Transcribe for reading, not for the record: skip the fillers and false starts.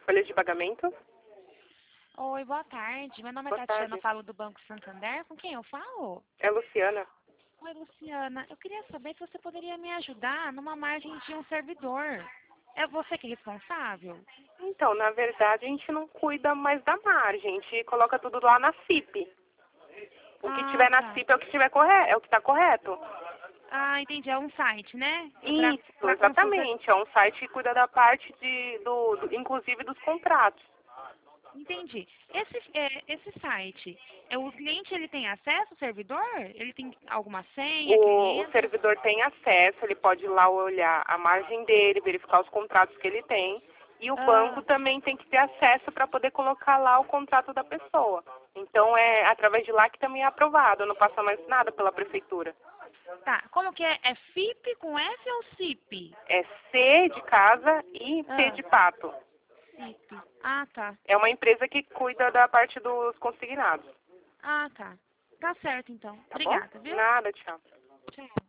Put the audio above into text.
Folha de pagamento? Oi, boa tarde. Meu nome é Boa Tatiana, eu tarde. falo do Banco Santander. Com quem eu falo? É Luciana? Oi, Luciana. Eu queria saber se você poderia me ajudar numa margem de um servidor. É você que é responsável? Então, na verdade, a gente não cuida mais da margem. A gente coloca tudo lá na CIP. O que Ah, tiver na tá. CIP é o que tiver correto, é o que está correto. Ah, entendi. É um site, né? Isso, Para consulta. exatamente. É um site que cuida da parte inclusive dos contratos. Entendi. Esse site, o cliente ele tem acesso ao servidor? Ele tem alguma senha que ele O entra? servidor tem acesso, ele pode ir lá olhar a margem dele, verificar os contratos que ele tem. E o banco Ah, também tem que ter acesso para poder colocar lá o contrato da pessoa. Então é através de lá que também é aprovado, não passa mais nada pela prefeitura. tá. Como que é? É FIP com F ou CIP? É C de casa e P Ah, de pato. CIP. Ah, tá. É uma empresa que cuida da parte dos consignados. Ah, tá. Tá certo, então. Tá bom? Obrigada, viu? Nada, tchau. Tchau.